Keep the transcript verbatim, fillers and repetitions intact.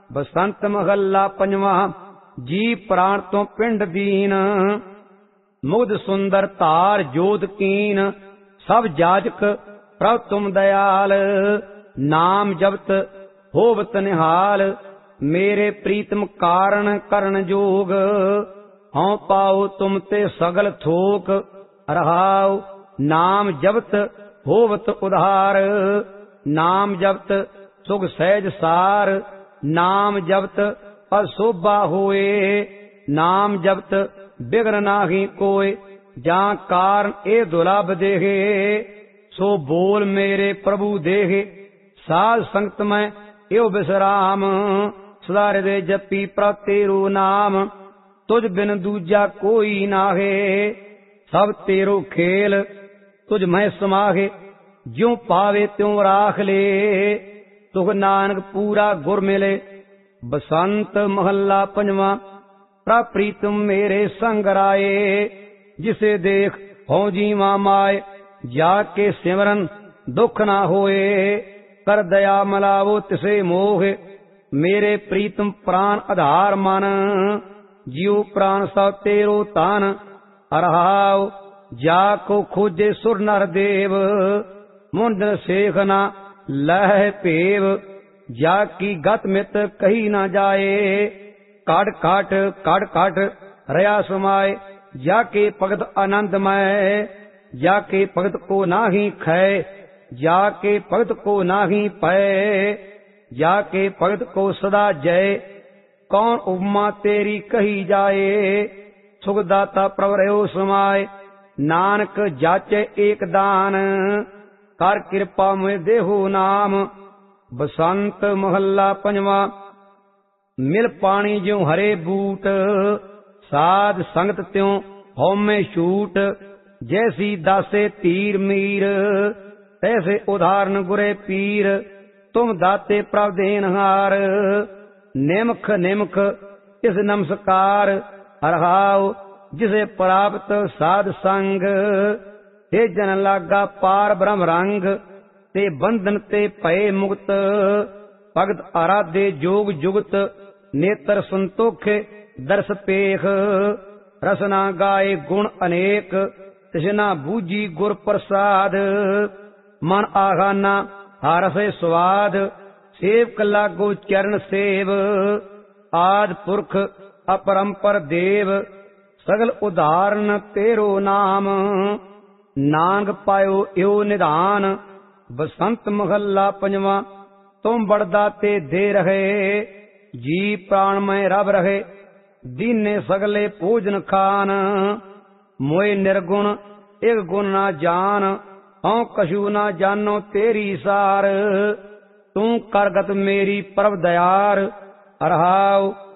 बसंत महला पंजवा। जी प्राण तो पिंड दीन, मुग्ध सुंदर तार जोध कीन। सब जाजक प्रभ तुम दयाल, नाम जपत होवत निहाल। मेरे प्रीतम कारण करण जोग, हौं पाओ तुम ते सगल थोक। रहाओ नाम जपत होवत उधार, नाम जपत सुख सहज सार। नाम जपत अशोभा होए, नाम जपत बिघ्न नाहि कोय। जा कारण ए दुर्लभ देहे, सो बोल मेरे प्रभु देहे। साध संगत में एव विश्राम, सदा हृदय जपी प्रभ तेरो नाम। तुझ बिन दूजा कोई नाहे, सब तेरो खेल तुझ में समाहे। ज्यों पावे त्यों राख ले, तुख नानक पूरा गुर मिले। बसंत महला पंजवा। प्रभ प्रीतम मेरे संग राये, जिसे देख हों जीवा माय। जाके सिमरन दुख ना होए, कर दया मलावो तिसे मोह। मेरे प्रीतम प्राण आधार मन, जियो प्राण सब तेरो तान। अरहाव जाको खोजे सुर नर देव, मुंदन शेख ना लह पेव। जाकी गत मित कही ना जाए, काट काट काट काट रया समाय। जाके भगत आनंदमय, जाके भगत को नाही खै। जाके भगत को नाही पै, जाके भगत को सदा जय। कौन उपमा तेरी कही जाए, सुखदाता प्रवरयो समाय। नानक जाचे एक दान, कर कृपा में देहु नाम। बसंत महला पंजवा। मिल पानी ज्यों हरे बूट, साध संगत त्यों हौमे छूट। जैसी दासे तीर मीर, तैसे उदाहरण गुरे पीर। तुम दाते प्रभ देनहार, निमख निमख इस नमस्कार। हरहाओ जिसे प्राप्त साध संग, ते जन लागा पार ब्रह्म रंग। ते बंधन ते भय मुक्त, भगत आराधे जोग जुगत। नेत्र संतोखे दर्श पेख, रसना गाए गुण अनेक। तृष्णा बूझी गुर प्रसाद, मन आगाना हारसे स्वाद। सेवक लागो चरण सेव, आद पुरख अपरंपर देव। सगल उदाहरण तेरो नाम, नांग पायो यो निधान। बसंत महला पंजवा। तुम बड़दाते दे रहे, जी प्राण में रब रहे। दीने सगले भोजन खान, मोए निर्गुण एक गुण ना जान। हूं कछु ना जानो तेरी सार, तू करगत मेरी प्रभ दयार। अरहाव